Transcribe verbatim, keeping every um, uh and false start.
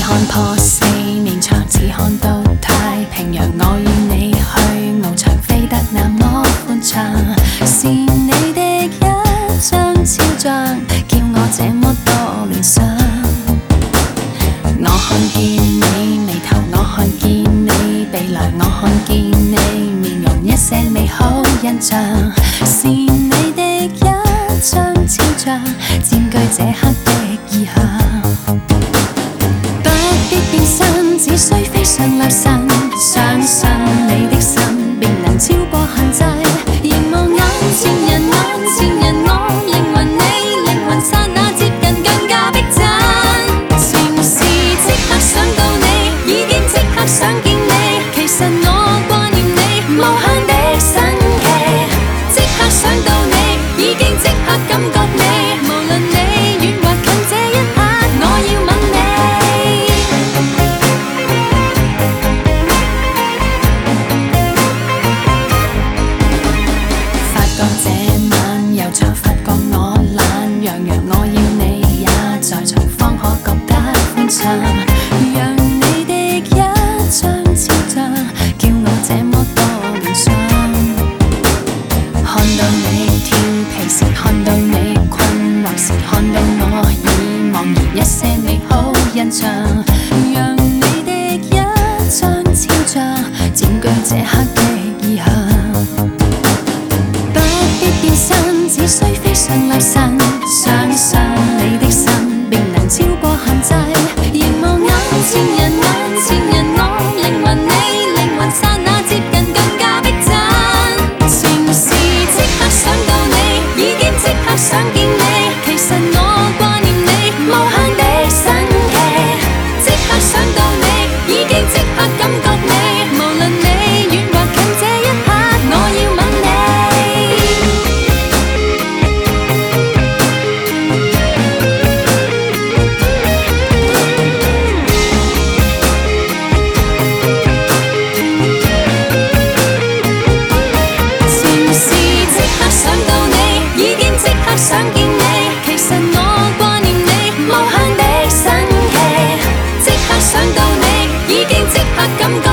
看破四面牆，只看到太平洋。我與你去翱翔，飛得那麼寬敞，是你的一張肖像，叫我這麼多聯想。我看見你眉頭，我看見你鼻梁，我看見你面容一些美好印象，是你的一張肖像，佔據這刻的意向。變身只需飛上流神，相信你的心便能超過限制。凝望眼前人，眼前人，我靈魂你，靈魂剎那接近更加逼真。情是即刻想到你，已經即刻想見你。其實我掛念你，無限的神奇。即刻想到你，已經即刻感覺你，無論你遠或近，這一刻我要吻你。發覺我懶洋洋，我要你也在場，方可覺得歡暢。讓你的一張肖像，叫我這麼多聯想。看到你跳皮時，看到你困惑時，看到我已茫然一些美好印象。讓你的一張肖像，佔據這刻的意向。變身只需飛上流神，相信你的心便能超過限制。凝望眼前人，眼前人，我靈魂你，靈魂剎那接近更加逼真。情是即刻想到你，已經即刻想見你。其實我掛念你，無限的神奇。即刻想到你，已經即刻感覺你，無論你遠或近，這一刻我要吻你。想見你，其實我掛念你，無限的神奇。即刻想到你，已經即刻感覺。